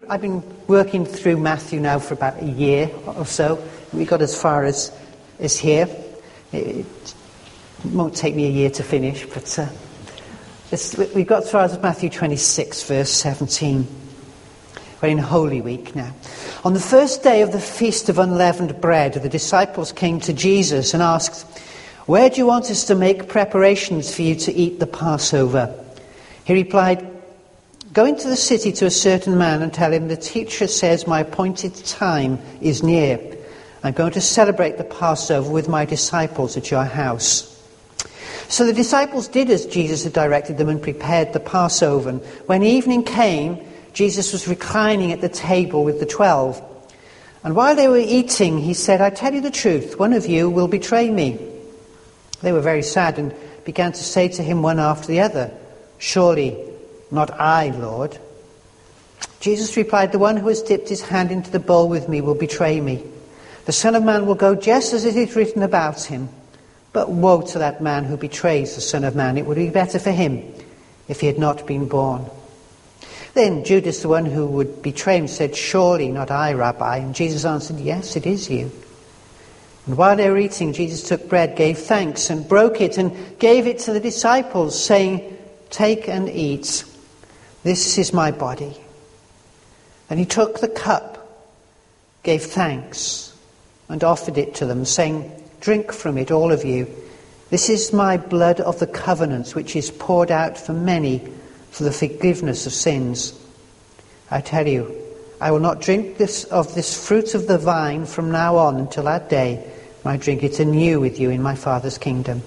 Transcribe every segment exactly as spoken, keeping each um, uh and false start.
I've been working through Matthew now for about a year or so. We got as far as, as here. It, it won't take me a year to finish, but uh, it's, we've got as far as Matthew twenty-six, verse seventeen. We're in Holy Week now. On the first day of the Feast of Unleavened Bread, the disciples came to Jesus and asked, "Where do you want us to make preparations for you to eat the Passover?" He replied, "Go into the city to a certain man and tell him, the teacher says my appointed time is near. I'm going to celebrate the Passover with my disciples at your house." So the disciples did as Jesus had directed them and prepared the Passover. And when evening came, Jesus was reclining at the table with the twelve. And while they were eating, he said, "I tell you the truth, one of you will betray me." They were very sad and began to say to him one after the other, "Surely not I, Lord." Jesus replied, "The one who has dipped his hand into the bowl with me will betray me. The Son of Man will go just as it is written about him. But woe to that man who betrays the Son of Man. It would be better for him if he had not been born." Then Judas, the one who would betray him, said, "Surely not I, Rabbi." And Jesus answered, "Yes, it is you." And while they were eating, Jesus took bread, gave thanks, and broke it, and gave it to the disciples, saying, "Take and eat. This is my body." And he took the cup, gave thanks, and offered it to them, saying, "Drink from it, all of you. This is my blood of the covenant, which is poured out for many for the forgiveness of sins. I tell you, I will not drink this of this fruit of the vine from now on until that day when I drink it anew with you in my Father's kingdom."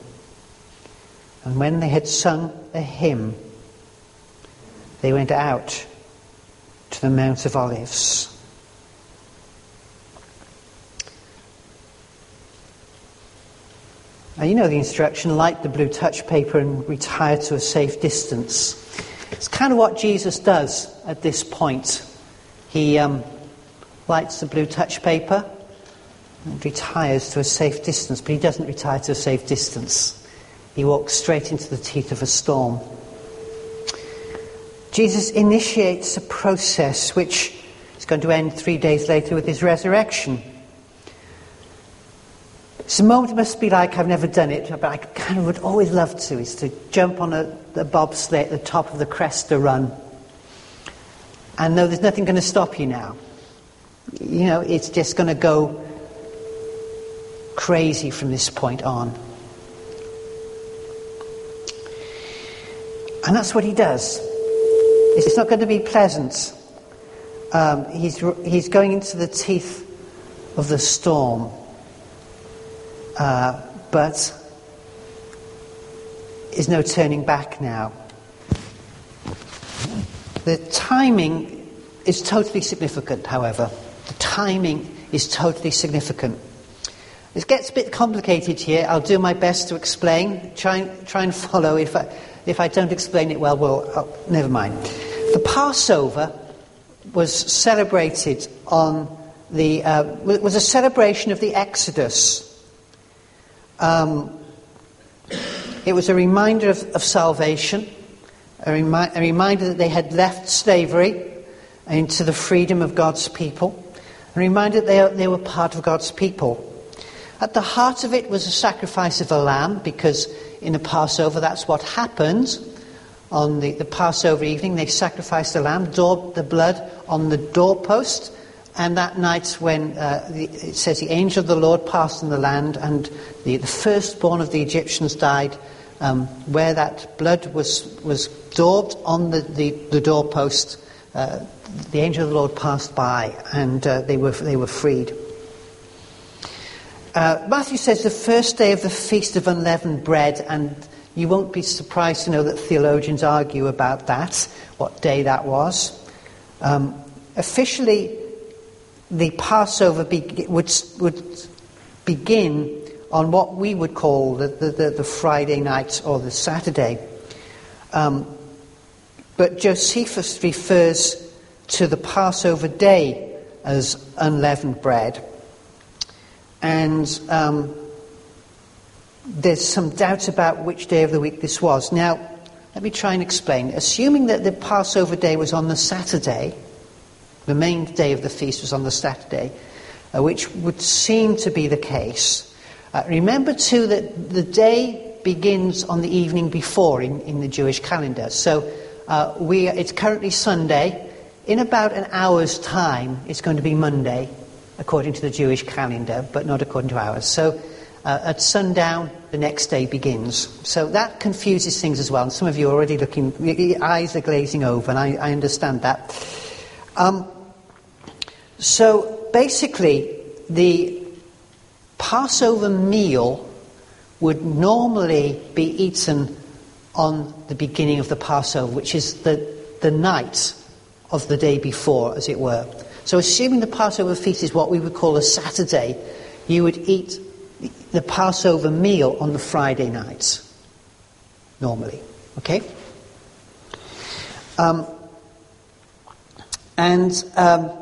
And when they had sung a hymn, they went out to the Mount of Olives. Now, you know the instruction, light the blue touch paper and retire to a safe distance. It's kind of what Jesus does at this point. He um, lights the blue touch paper and retires to a safe distance, but he doesn't retire to a safe distance. He walks straight into the teeth of a storm. Jesus initiates a process which is going to end three days later with his resurrection. It's a moment must be like, I've never done it, but I kind of would always love to, is to jump on a, a bobsleigh at the top of the Cresta Run. And no, there's nothing going to stop you now. You know, it's just going to go crazy from this point on. And that's what he does. It's not going to be pleasant. Um, he's, he's going into the teeth of the storm. Uh, but there's no turning back now. The timing is totally significant, however. The timing is totally significant. It gets a bit complicated here. I'll do my best to explain. Try and, try and follow. If I, if I don't explain it well, well, oh, never mind. The Passover was celebrated on the... Uh, was a celebration of the Exodus. Um, it was a reminder of, of salvation, a, remi- a reminder that they had left slavery into the freedom of God's people, a reminder that they, they were part of God's people. At the heart of it was a sacrifice of a lamb, because in the Passover that's what happened. On the, the Passover evening they sacrificed a lamb, daubed the blood on the doorpost. And that night when, uh, the, it says, the angel of the Lord passed in the land, and the, the firstborn of the Egyptians died, um, where that blood was, was daubed on the, the, the doorpost, uh, the angel of the Lord passed by, and uh, they were they were freed. Uh, Matthew says the first day of the Feast of Unleavened Bread, and you won't be surprised to know that theologians argue about that, what day that was. Um, officially, the Passover be- would, would begin on what we would call the, the, the, the Friday night or the Saturday. Um, but Josephus refers to the Passover day as unleavened bread. And um, there's some doubt about which day of the week this was. Now, let me try and explain. Assuming that the Passover day was on the Saturday, The main day of the feast was on the Saturday, uh, which would seem to be the case. Uh, remember too that the day begins on the evening before in, in the Jewish calendar. So uh, we it's currently Sunday. In about an hour's time, it's going to be Monday, according to the Jewish calendar, but not according to ours. So uh, at sundown, the next day begins. So that confuses things as well. And some of you are already looking, your eyes are glazing over, and I, I understand that. Um, so basically, the Passover meal would normally be eaten on the beginning of the Passover, which is the, the night of the day before, as it were. So assuming the Passover feast is what we would call a Saturday, you would eat the Passover meal on the Friday night, normally. Okay? Um, and um,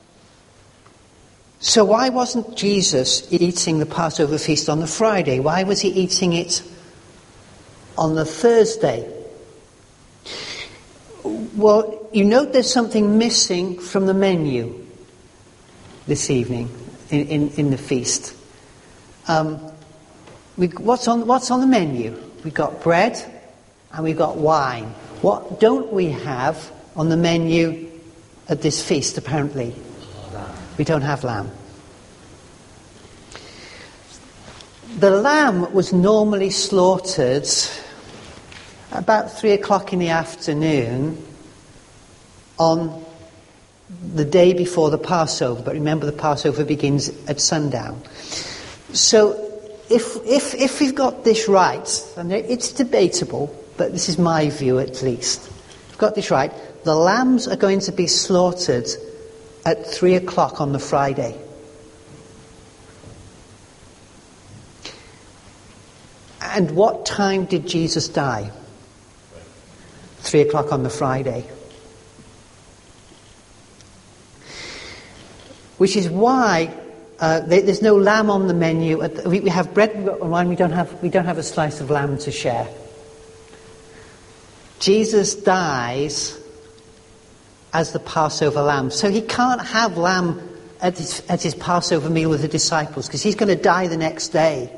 so why wasn't Jesus eating the Passover feast on the Friday? Why was he eating it on the Thursday? Well, you note there's something missing from the menu this evening in, in, in the feast. Um, we, what's on what's on the menu? We've got bread and we've got wine. What don't we have on the menu at this feast, apparently? We don't have lamb. The lamb was normally slaughtered about three o'clock in the afternoon on the day before the Passover. But remember, the Passover begins at sundown. So if if if we've got this right, and it's debatable, but this is my view at least, if we've got this right, the lambs are going to be slaughtered at three o'clock on the Friday. And what time did Jesus die? Three o'clock on the Friday. Which is why uh, there, there's no lamb on the menu. We, we have bread and wine. We don't have we don't have a slice of lamb to share. Jesus dies as the Passover lamb, so he can't have lamb at his, at his Passover meal with the disciples because he's going to die the next day.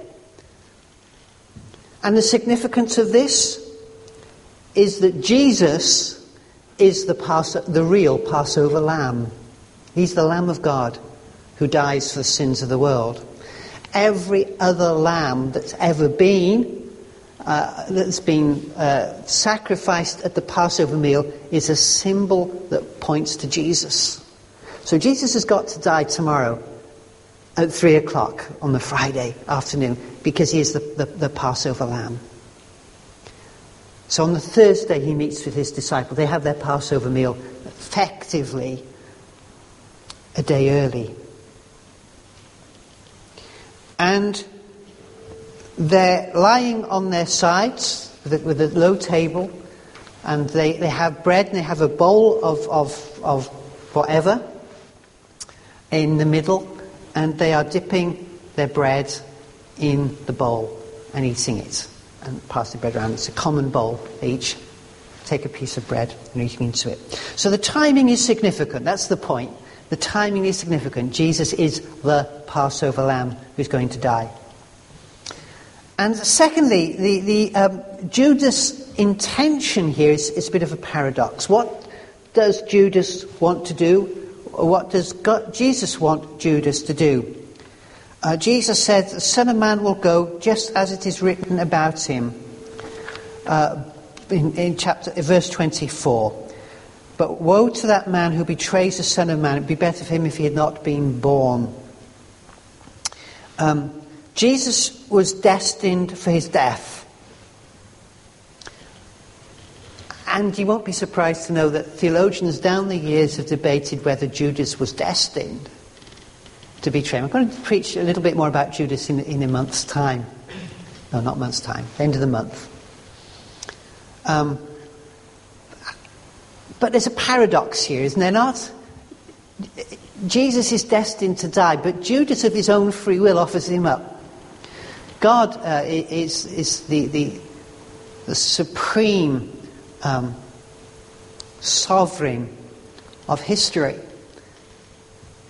And the significance of this is that Jesus is the Pas- the real Passover lamb. He's the Lamb of God who dies for the sins of the world. Every other lamb that's ever been, uh, that's been uh, sacrificed at the Passover meal is a symbol that points to Jesus. So Jesus has got to die tomorrow at three o'clock on the Friday afternoon because he is the, the, the Passover lamb. So on the Thursday he meets with his disciples. They have their Passover meal effectively a day early. And they're lying on their sides with a, with a low table, and they, they have bread and they have a bowl of, of, of whatever in the middle, and they are dipping their bread in the bowl and eating it and passing the bread around. It's a common bowl. They each take a piece of bread and eating into it. So the timing is significant. That's the point. The timing is significant. Jesus is the Passover lamb who's going to die. And secondly, the, the um, Judas' intention here is, is a bit of a paradox. What does Judas want to do? Or what does God, Jesus want Judas to do? Uh, Jesus said, the Son of Man will go just as it is written about him. Uh, in, in chapter, verse twenty-four. But woe to that man who betrays the Son of Man. It would be better for him if he had not been born. Um, Jesus was destined for his death. And you won't be surprised to know that theologians down the years have debated whether Judas was destined to betray him. I'm going to preach a little bit more about Judas in, in a month's time. No, not month's time. End of the month. Um... But there's a paradox here, isn't there not? Jesus is destined to die, but Judas of his own free will offers him up. God uh, is, is the, the, the supreme um, sovereign of history.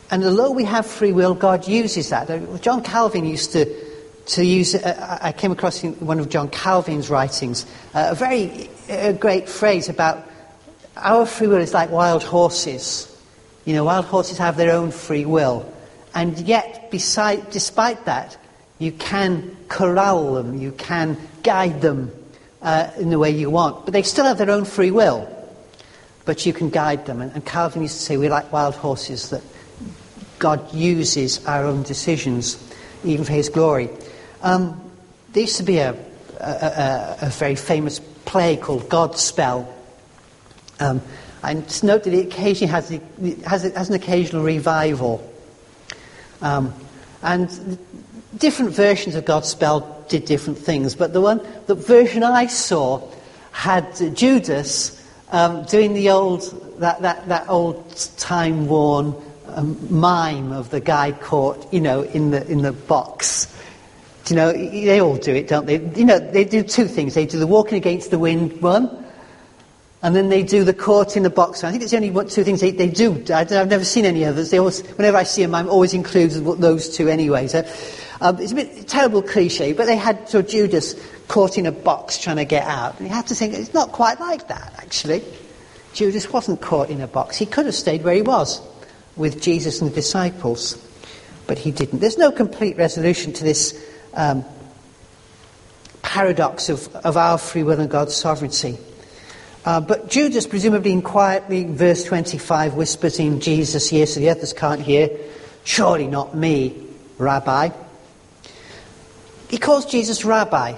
and although we have free will, God uses that. John Calvin used to, to use, uh, I came across in one of John Calvin's writings, uh, a very a great phrase about our free will is like wild horses. You know, wild horses have their own free will. And yet, beside, despite that, you can corral them, you can guide them uh, in the way you want. But they still have their own free will. But you can guide them. And, and Calvin used to say, we're like wild horses, that God uses our own decisions, even for his glory. Um, there used to be a, a, a, a very famous play called Godspell. Um, and just note that it occasionally has, it has, it has an occasional revival. Um, and different versions of Godspell did different things. But the one, the version I saw had Judas um, doing the old, that, that, that old time-worn um, mime of the guy caught, you know, in the in the box. You know, they all do it, don't they? You know, they do two things. They do the walking against the wind one, and then they do the caught in the box. I think it's the only one, two things they, they do. I, I've never seen any others. They always, whenever I see them, I'm always includes those two anyway. So um, it's a bit terrible cliche, but they had sort of Judas caught in a box trying to get out. And you have to think, it's not quite like that, actually. Judas wasn't caught in a box. He could have stayed where he was with Jesus and the disciples, but he didn't. There's no complete resolution to this Um, paradox of, of our free will and God's sovereignty. Uh, but Judas, presumably in quietly, verse twenty-five, whispers in Jesus' ear so the others can't hear, "Surely not me, Rabbi." He calls Jesus Rabbi.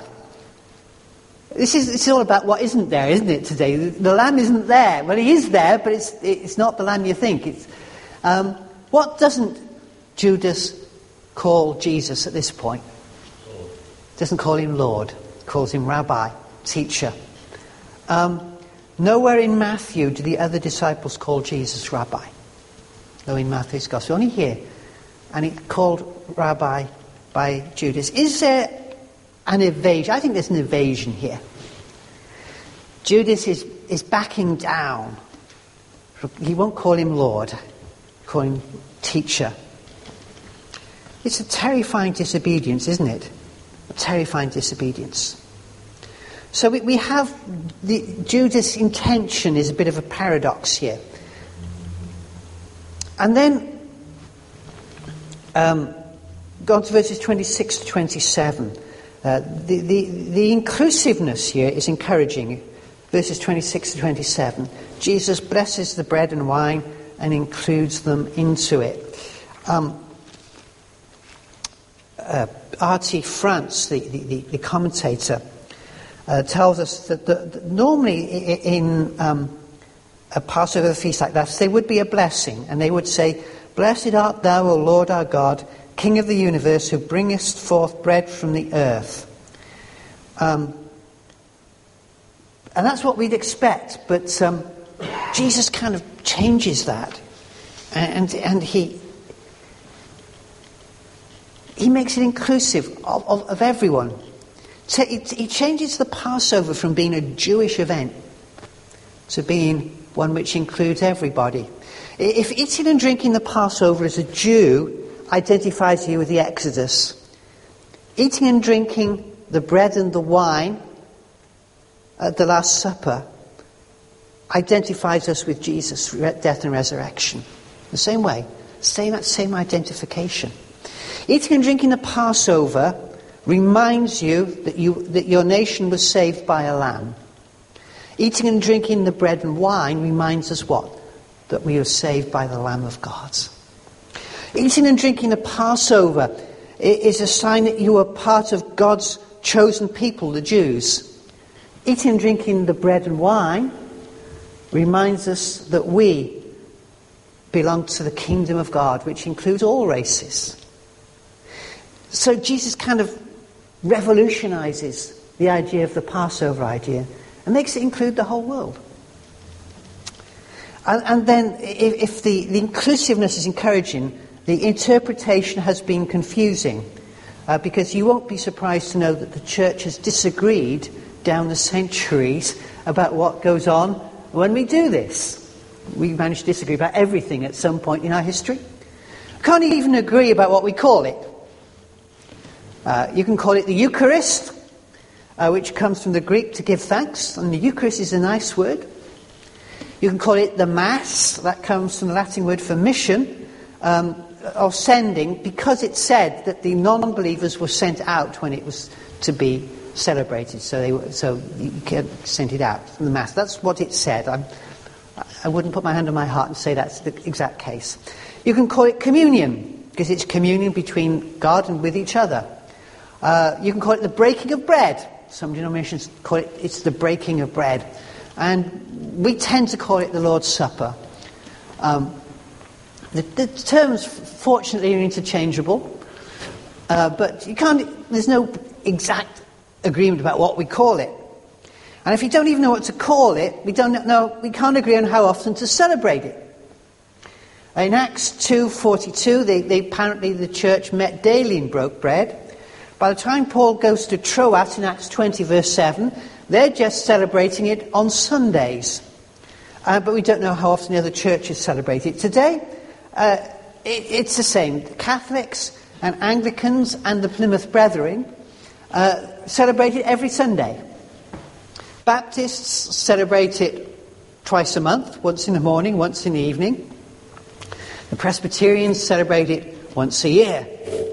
This is it's all about what isn't there, isn't it, today? The, the lamb isn't there. Well, he is there, but it's it's not the lamb you think. It's um, what doesn't Judas call Jesus at this point? Doesn't call him Lord, calls him Rabbi, teacher. Um, nowhere in Matthew do the other disciples call Jesus Rabbi. Though in Matthew's Gospel, only here. And he called Rabbi by Judas. Is there an evasion? I think there's an evasion here. Judas is, is backing down. He won't call him Lord, call him teacher. It's a terrifying disobedience, isn't it? A terrifying disobedience. So we, we have the Judas' intention is a bit of a paradox here. And then um, go on to verses twenty-six to twenty-seven. Uh, the, the, the inclusiveness here is encouraging. Verses twenty-six to twenty-seven. Jesus blesses the bread and wine and includes them into it. Um, uh, R T France, the, the, the commentator, uh, tells us that the, the, normally in um, a Passover feast like that, there would be a blessing, and they would say, "Blessed art thou, O Lord our God, King of the universe, who bringest forth bread from the earth." Um, and that's what we'd expect, but um, Jesus kind of changes that, and and he. He makes it inclusive of, of, of everyone. So it, he changes the Passover from being a Jewish event to being one which includes everybody. If eating and drinking the Passover as a Jew identifies you with the Exodus, eating and drinking the bread and the wine at the Last Supper identifies us with Jesus' death and resurrection. The same way, same, that same identification. Eating and drinking the Passover reminds you that you that your nation was saved by a lamb. Eating and drinking the bread and wine reminds us what? That we are saved by the Lamb of God. Eating and drinking the Passover is a sign that you are part of God's chosen people, the Jews. Eating and drinking the bread and wine reminds us that we belong to the kingdom of God, which includes all races. So Jesus kind of revolutionizes the idea of the Passover idea and makes it include the whole world. And, and then if, if the, the inclusiveness is encouraging, the interpretation has been confusing, uh, because you won't be surprised to know that the church has disagreed down the centuries about what goes on when we do this. We managed to disagree about everything at some point in our history. Can't even agree about what we call it. Uh, you can call it the Eucharist, uh, which comes from the Greek to give thanks, and the Eucharist is a nice word. You can call it the Mass, that comes from the Latin word for mission, um, or sending, because it said that the non-believers were sent out when it was to be celebrated, so they were, so you sent it out from the Mass. That's what it said. I'm, I wouldn't put my hand on my heart and say that's the exact case. You can call it communion, because it's communion between God and with each other. Uh, you can call it the breaking of bread. Some denominations call it, it's the breaking of bread. And we tend to call it the Lord's Supper. Um, the, the terms, fortunately, are interchangeable. Uh, but you can't, there's no exact agreement about what we call it. And if you don't even know what to call it, we don't know, we can't agree on how often to celebrate it. In Acts two forty-two, they, they apparently the church met daily and broke bread. By the time Paul goes to Troas in Acts twenty verse seven, they're just celebrating it on Sundays. Uh, but we don't know how often the other churches celebrate it. Today, uh, it, it's the same. The Catholics and Anglicans and the Plymouth Brethren uh, celebrate it every Sunday. Baptists celebrate it twice a month, once in the morning, once in the evening. The Presbyterians celebrate it once a year.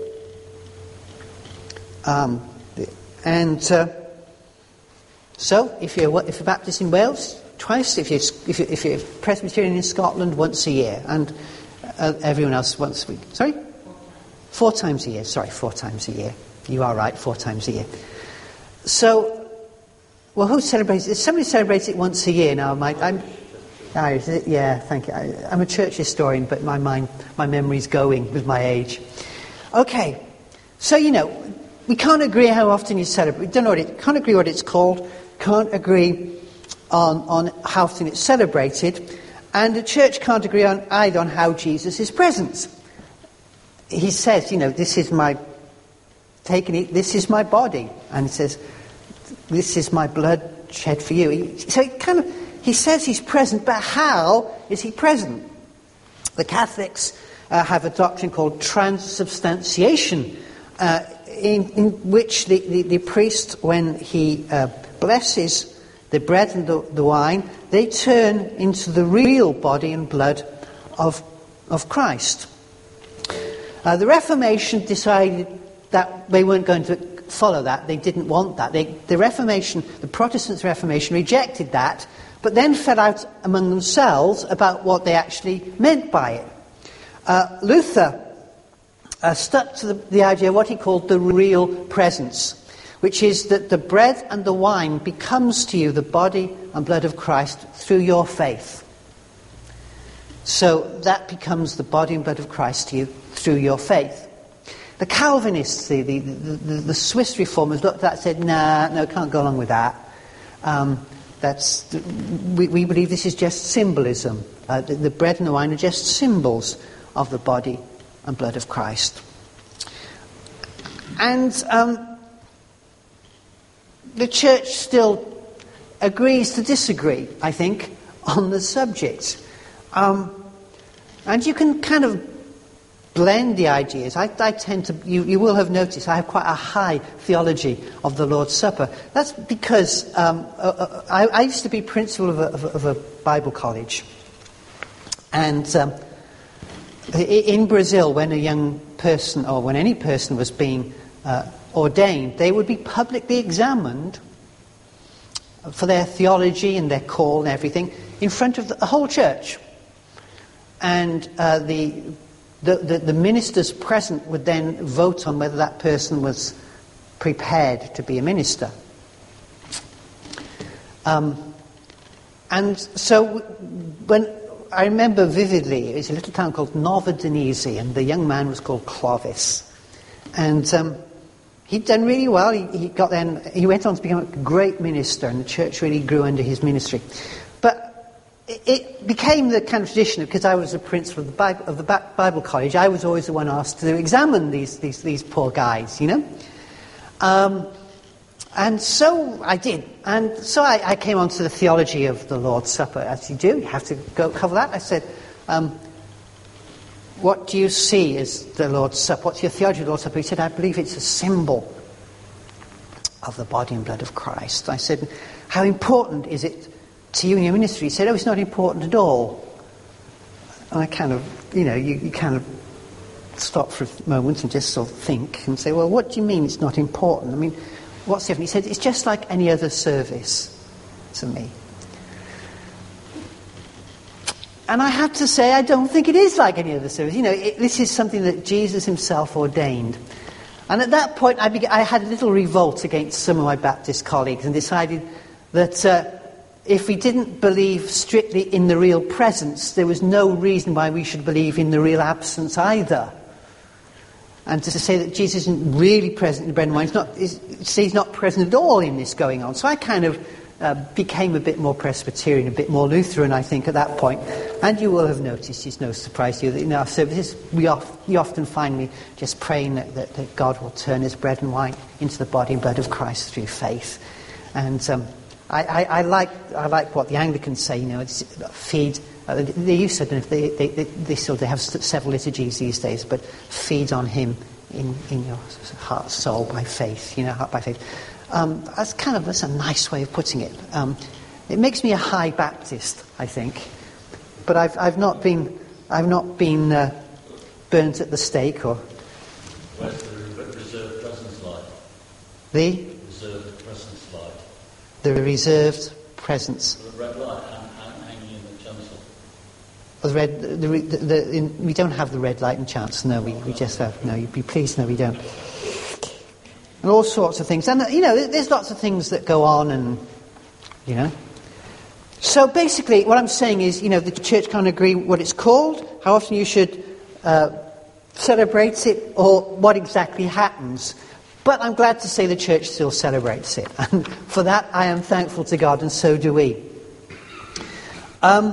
Um, and uh, so, if you're if you're Baptist in Wales, twice. If you're if you're, if you're Presbyterian in Scotland, once a year, and uh, everyone else once a week. Sorry, four times a year. Sorry, four times a year. You are right, four times a year. So, well, who celebrates it? Somebody celebrates it once a year now. My, I'm. Yeah, thank you. I, I'm a church historian, but my mind, my memory's going with my age. Okay, so you know, we can't agree how often you celebrate. We don't know what it. Can't agree what it's called. Can't agree on on how often it's celebrated, and the church can't agree on either on how Jesus is present. He says, you know, this is my taking it. This is my body, and he says, this is my blood shed for you. He, so it kind of. He says he's present, but how is he present? The Catholics uh, have a doctrine called transubstantiation, uh, in, in which the, the, the priest, when he uh, blesses the bread and the, the wine, they turn into the real body and blood of, of Christ. Uh, the Reformation decided that they weren't going to follow that. They didn't want that. They, the Reformation, the Protestant Reformation rejected that, but then fell out among themselves about what they actually meant by it. Uh, Luther uh, stuck to the, the idea of what he called the real presence, which is that the bread and the wine becomes to you the body and blood of Christ through your faith. So that becomes the body and blood of Christ to you through your faith. The Calvinists, the, the, the, the Swiss reformers looked at that and said, nah, no, can't go along with that. Um, That's we, we believe this is just symbolism. Uh, the, the bread and the wine are just symbols of the body and blood of Christ. And um, the church still agrees to disagree, I think, on the subject. Um, and you can kind of blend the ideas. I, I tend to, you, you will have noticed, I have quite a high theology of the Lord's Supper. That's because um, uh, I, I used to be principal of a, of a, of a Bible college. And um, in Brazil, when a young person, or when any person was being uh, ordained, they would be publicly examined for their theology and their call and everything in front of the, the whole church. And uh, the The, the, the ministers present would then vote on whether that person was prepared to be a minister. Um, and so when I remember vividly, it was a little town called Nova Denise, and the young man was called Clovis. And um, he'd done really well. He, he got then he went on to become a great minister, and the church really grew under his ministry. But it became the kind of tradition, because I was the principal of the Bible, of the Bible college. I was always the one asked to examine these these, these poor guys, you know. Um, and so I did. And so I, I came on to the theology of the Lord's Supper, as you do. You have to go cover that. I said, um, what do you see as the Lord's Supper? What's your theology of the Lord's Supper? He said, I believe it's a symbol of the body and blood of Christ. I said, how important is it to you in your ministry? He said, oh, it's not important at all. And I kind of, you know, you, you kind of stop for a moment and just sort of think and say, well, what do you mean it's not important? I mean, what's the difference? He said, it's just like any other service to me. And I have to say, I don't think it is like any other service. You know, it, this is something that Jesus himself ordained. And at that point, I, began, I had a little revolt against some of my Baptist colleagues and decided that uh, if we didn't believe strictly in the real presence, there was no reason why we should believe in the real absence either. And to say that Jesus isn't really present in the bread and wine, he's not, is, say he's not present at all in this going on. So I kind of uh, became a bit more Presbyterian, a bit more Lutheran, I think, at that point. And you will have noticed, it's no surprise to you, that in our services we, oft, you often find me just praying that, that, that God will turn his bread and wine into the body and blood of Christ through faith. And um, I, I, I like I like what the Anglicans say, you know, it's feed. Uh, they used to, they, they, they, they still they have several liturgies these days, but feed on him in, in your heart, soul by faith, you know, heart by faith. Um, that's kind of, that's a nice way of putting it. Um, it makes me a high Baptist, I think. But I've I've not been I've not been uh, burnt at the stake or. Where's the reserved presence light? The reserved presence light. The reserved presence. The red light hanging in the chancel. Oh, the red. The, the, the, in, we don't have the red light in chancel. No, we, we just have. No, you'd be pleased. No, we don't. And all sorts of things, and you know, there's lots of things that go on, and you know. So basically, what I'm saying is, you know, the church can't agree what it's called, how often you should uh, celebrate it, or what exactly happens. But I'm glad to say the church still celebrates it, and for that I am thankful to God, and so do we. Um,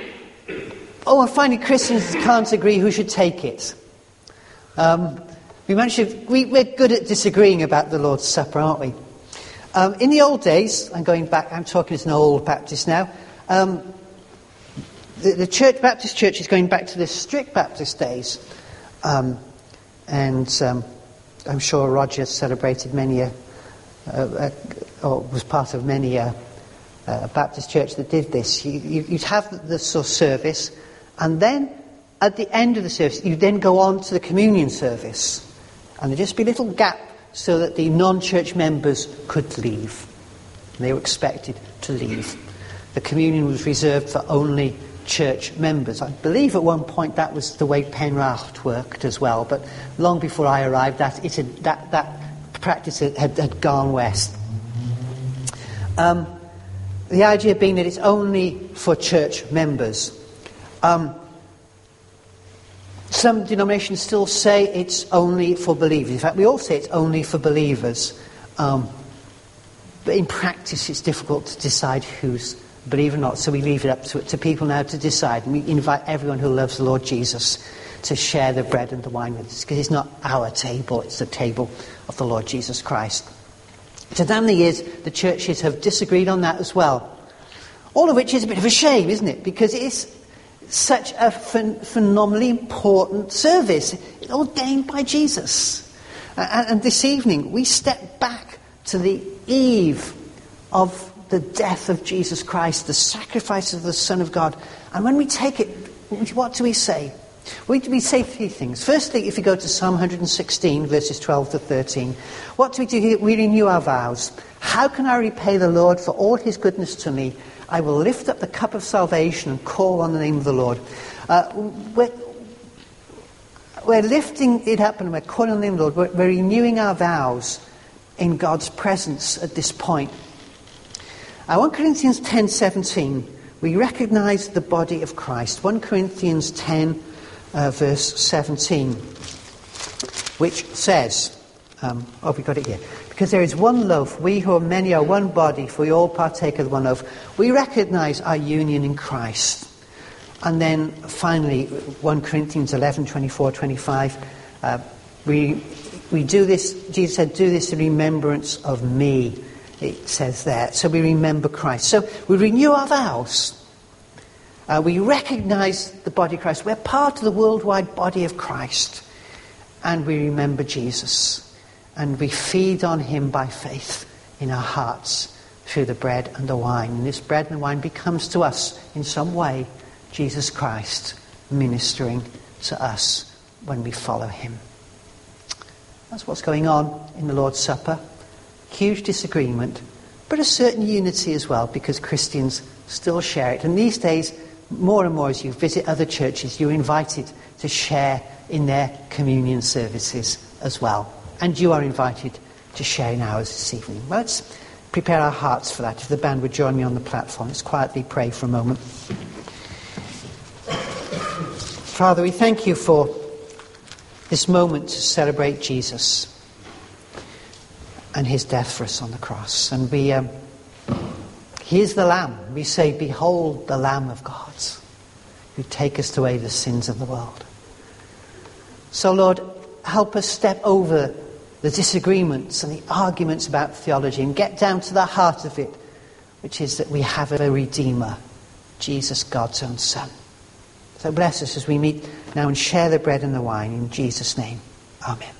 oh, and finally, Christians can't agree who should take it. Um, we mentioned we, we're good at disagreeing about the Lord's Supper, aren't we? Um, in the old days, I'm going back, I'm talking as an old Baptist now, um, the, the church, Baptist church is going back to the strict Baptist days. Um, and um, I'm sure Roger celebrated many, a, a, a, or was part of many a, a Baptist church that did this. You, you, you'd have the, the sort of service, and then at the end of the service, you'd then go on to the communion service. And there'd just be a little gap so that the non-church members could leave. They were expected to leave. The communion was reserved for only church members. I believe at one point that was the way Penrith worked as well, but long before I arrived, that it had, that, that practice had, had gone west. Um, the idea being that it's only for church members. Um, Some denominations still say it's only for believers. In fact, we all say it's only for believers. Um, but in practice, it's difficult to decide who's a believer or not. So we leave it up to, to people now to decide. And we invite everyone who loves the Lord Jesus to share the bread and the wine with us. Because it's not our table, it's the table of the Lord Jesus Christ. So down the years, the churches have disagreed on that as well. All of which is a bit of a shame, isn't it? Because it is such a phen- phenomenally important service, ordained by Jesus. And, and this evening, we step back to the eve of the death of Jesus Christ, the sacrifice of the Son of God. And when we take it, what do we say? We, we say three things. Firstly, if you go to Psalm one sixteen, verses twelve to thirteen, what do we do here? We renew our vows. How can I repay the Lord for all his goodness to me? I will lift up the cup of salvation and call on the name of the Lord. Uh, we're, we're lifting it up and we're calling on the name of the Lord. We're, we're renewing our vows in God's presence at this point. Uh, First Corinthians ten seventeen, we recognise the body of Christ. First Corinthians ten, uh, verse seventeen, which says, um, oh, we got it here. Because there is one loaf, we who are many are one body, for we all partake of the one loaf. We recognise our union in Christ. And then finally, First Corinthians eleven, twenty-four, twenty-five, uh, we we do this, Jesus said, do this in remembrance of me, it says there. So we remember Christ. So we renew our vows. Uh, we recognize the body of Christ. We're part of the worldwide body of Christ. And we remember Jesus. And we feed on him by faith in our hearts through the bread and the wine. And this bread and the wine becomes to us in some way Jesus Christ ministering to us when we follow him. That's what's going on in the Lord's Supper. Huge disagreement, but a certain unity as well, because Christians still share it. And these days, more and more as you visit other churches, you're invited to share in their communion services as well. And you are invited to share in ours this evening. Let's prepare our hearts for that. If the band would join me on the platform, let's quietly pray for a moment. Father, we thank you for this moment to celebrate Jesus and his death for us on the cross. And we, um, he is the Lamb. We say, behold the Lamb of God, who taketh away the sins of the world. So, Lord, help us step over the disagreements and the arguments about theology and get down to the heart of it, which is that we have a Redeemer, Jesus, God's own Son. So bless us as we meet now and share the bread and the wine in Jesus' name. Amen.